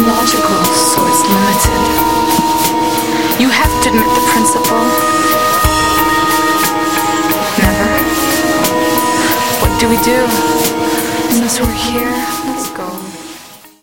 logical, so it's limited. You have to admit the principle. Never. What do we do? Unless we're here.